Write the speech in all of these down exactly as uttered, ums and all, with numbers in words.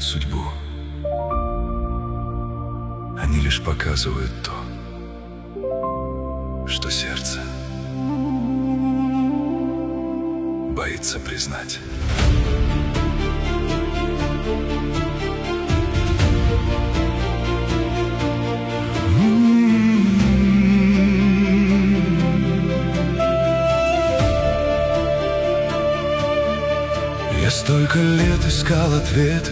судьбу. Они лишь показывают то, что сердце боится признать. Я столько лет искал ответы,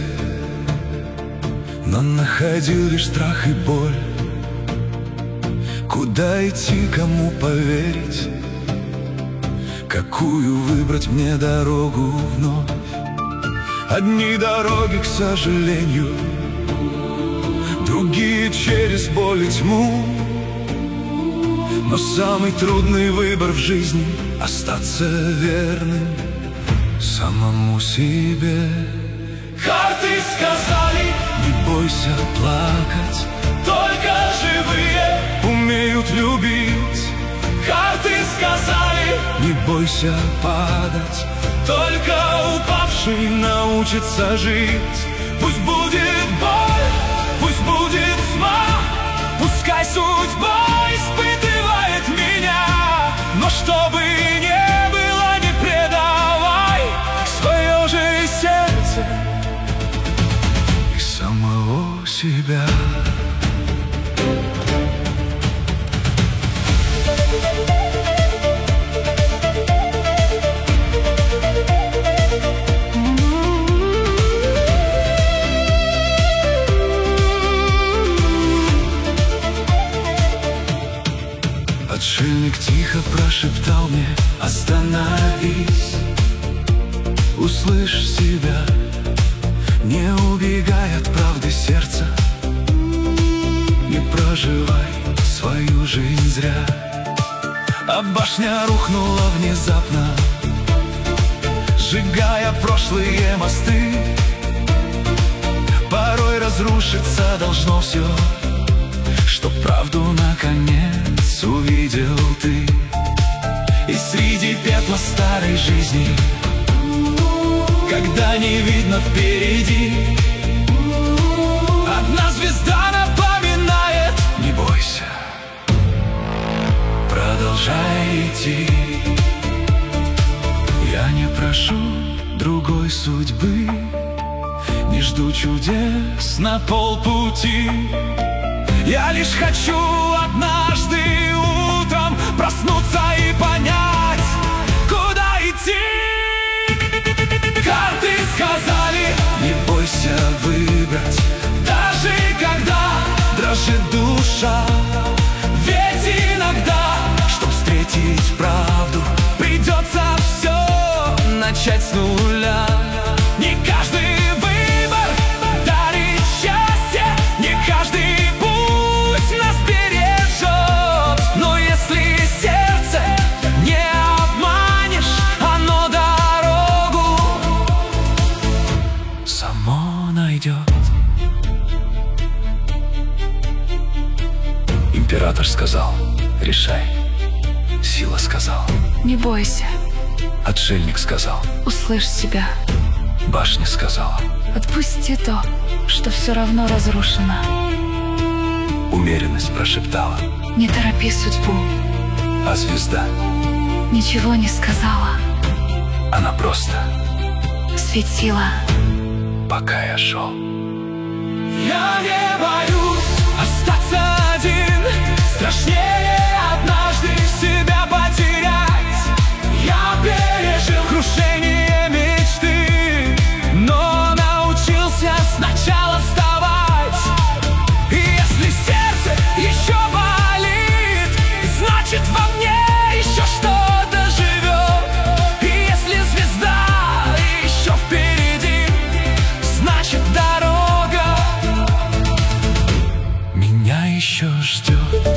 но находил лишь страх и боль. Куда идти, кому поверить, какую выбрать мне дорогу вновь? Одни дороги, к сожалению, другие через боль и тьму. Но самый трудный выбор в жизни — остаться верным самому себе. Карты сказали: не бойся плакать, только живые умеют любить. Карты сказали: не бойся падать, только упавший научится жить. Пусть будет боль, пусть будет тьма, пускай судьба испытывает меня, но чтобы не было, не предавай свое же сердце и самого себя. Отшельник тихо прошептал мне: остановись, услышь себя, не убегай от правды сердца, не проживай свою жизнь зря. А башня рухнула внезапно, сжигая прошлые мосты. Порой разрушиться должно все, чтоб правду наконец увидел ты. И среди пепла старой жизни, когда не видно впереди, одна звезда напоминает: не бойся, продолжай идти. Я не прошу другой судьбы, не жду чудес на полпути. Я лишь хочу однажды утром проснуться и понять, куда идти. Карты сказали: не бойся выбрать, даже когда дрожит душа. Ведь иногда, чтоб встретить правду, придется все начать с нуля. Не каждый выбор дарит счастье, не каждый путь нас бережет. Но если сердце не обманешь, оно дорогу само найдет. Император сказал: решай. Сила сказала: не бойся. Отшельник сказал: услышь себя. Башня сказала: отпусти то, что все равно разрушено. Умеренность прошептала: не торопи судьбу. А звезда ничего не сказала. Она просто светила, пока я шел. Я не боюсь остаться один, страшнее однажды себя потерять. Я пережил крушение мечты, но научился сначала вставать. И если сердце еще болит, значит во мне еще что-то живет. И если звезда еще впереди, значит дорога меня еще ждет.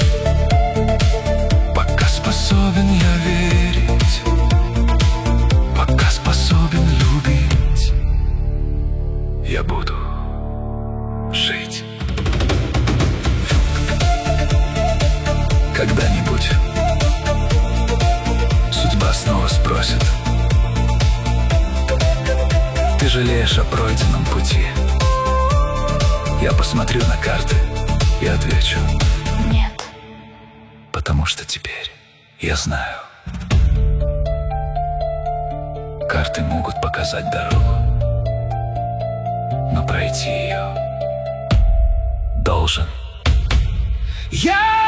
Пока способен я верить, пока способен любить, я буду жить. Когда-нибудь судьба снова спросит: ты жалеешь о пройденном пути? Я посмотрю на карты и отвечу: нет. потому что теперь я знаю, карты могут показать дорогу, но пройти ее должен Я